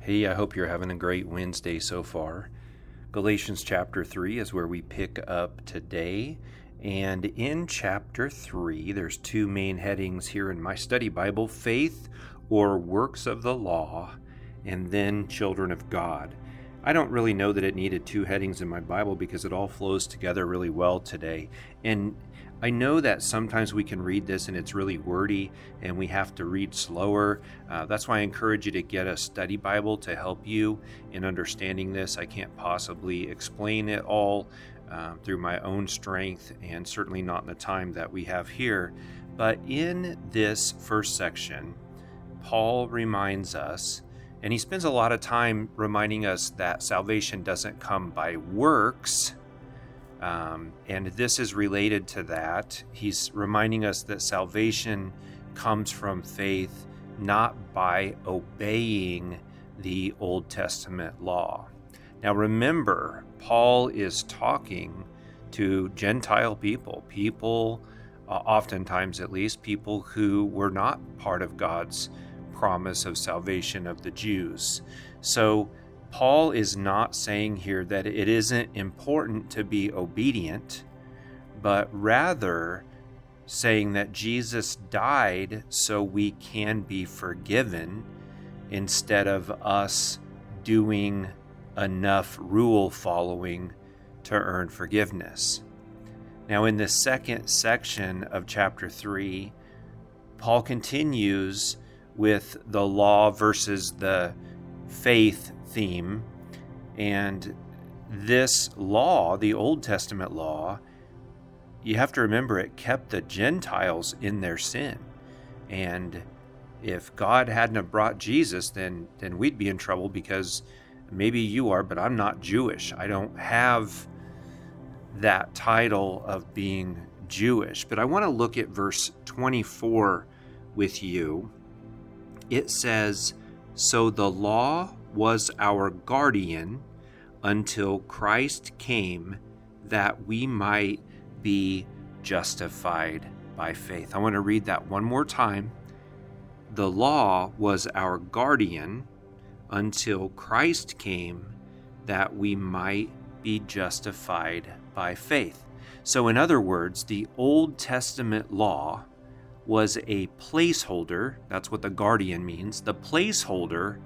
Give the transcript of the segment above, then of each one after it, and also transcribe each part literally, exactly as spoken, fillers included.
Hey, I hope you're having a great Wednesday so far. Galatians chapter three is where we pick up today. And in chapter three, there's two main headings here in my study Bible: faith or works of the law, and then children of God. I don't really know that it needed two headings in my Bible because it all flows together really well today. And I know that sometimes we can read this and it's really wordy and we have to read slower. Uh, that's why I encourage you to get a study Bible to help you in understanding this. I can't possibly explain it all um, through my own strength, and certainly not in the time that we have here. But in this first section, Paul reminds us, and he spends a lot of time reminding us that salvation doesn't come by works. Um, and this is related to that. He's reminding us that salvation comes from faith, not by obeying the Old Testament law. Now remember, Paul is talking to Gentile people, people, uh, oftentimes at least, people who were not part of God's promise of salvation of the Jews. So Paul is not saying here that it isn't important to be obedient, but rather saying that Jesus died so we can be forgiven instead of us doing enough rule following to earn forgiveness. Now, in the second section of chapter three, Paul continues with the law versus the faith theme. And this law, the Old Testament law, you have to remember it kept the Gentiles in their sin. And if God hadn't have brought Jesus, then then we'd be in trouble, because maybe you are, but I'm not Jewish. I don't have that title of being Jewish. But I want to look at verse twenty-four with you. It says, "So the law was our guardian until Christ came, that we might be justified by faith." I want to read that one more time. The law was our guardian until Christ came, that we might be justified by faith. So in other words, the Old Testament law was a placeholder. That's what the guardian means. The placeholder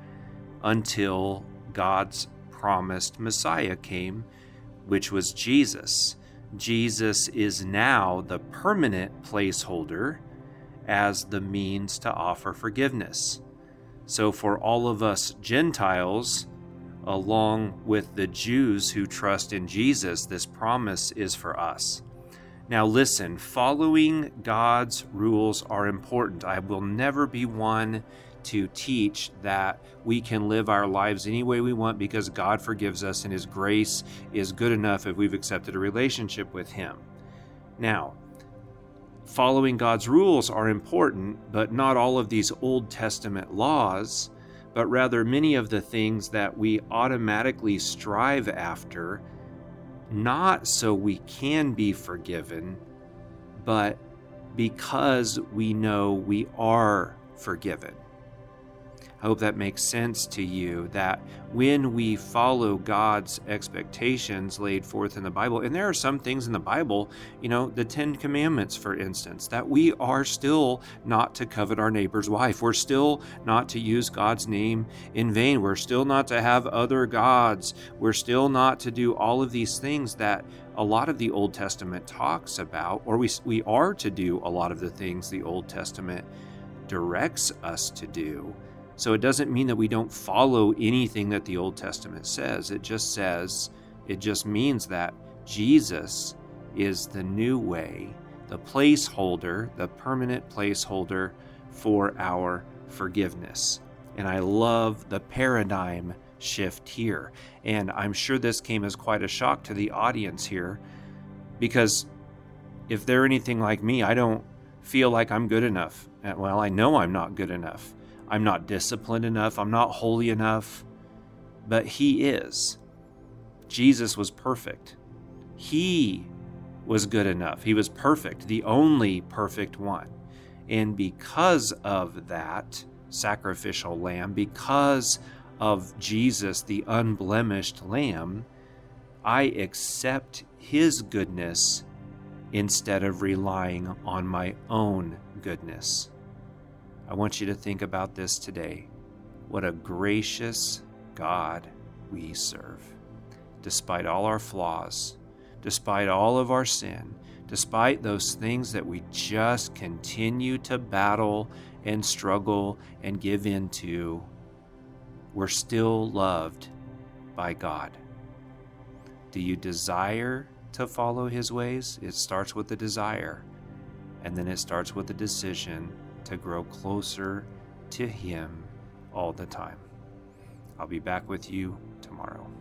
until God's promised Messiah came, which was Jesus. Jesus is now the permanent placeholder as the means to offer forgiveness. So for all of us Gentiles, along with the Jews who trust in Jesus, this promise is for us. Now listen, following God's rules are important. I will never be one to teach that we can live our lives any way we want because God forgives us and His grace is good enough if we've accepted a relationship with Him. Now, following God's rules are important, but not all of these Old Testament laws, but rather many of the things that we automatically strive after, not so we can be forgiven, but because we know we are forgiven. I hope that makes sense to you, that when we follow God's expectations laid forth in the Bible, and there are some things in the Bible, you know, the Ten Commandments, for instance, that we are still not to covet our neighbor's wife. We're still not to use God's name in vain. We're still not to have other gods. We're still not to do all of these things that a lot of the Old Testament talks about, or we, we are to do a lot of the things the Old Testament directs us to do. So it doesn't mean that we don't follow anything that the Old Testament says. It just says, it just means that Jesus is the new way, the placeholder, the permanent placeholder for our forgiveness. And I love the paradigm shift here. And I'm sure this came as quite a shock to the audience here, because if they're anything like me, I don't feel like I'm good enough. Well, I know I'm not good enough. I'm not disciplined enough. I'm not holy enough. But He is. Jesus was perfect. He was good enough. He was perfect, the only perfect one. And because of that sacrificial lamb, because of Jesus, the unblemished Lamb, I accept his goodness instead of relying on my own goodness. I want you to think about this today. What a gracious God we serve. Despite all our flaws, despite all of our sin, despite those things that we just continue to battle and struggle and give into, we're still loved by God. Do you desire to follow his ways? It starts with a desire, and then it starts with a decision to grow closer to him all the time. I'll be back with you tomorrow.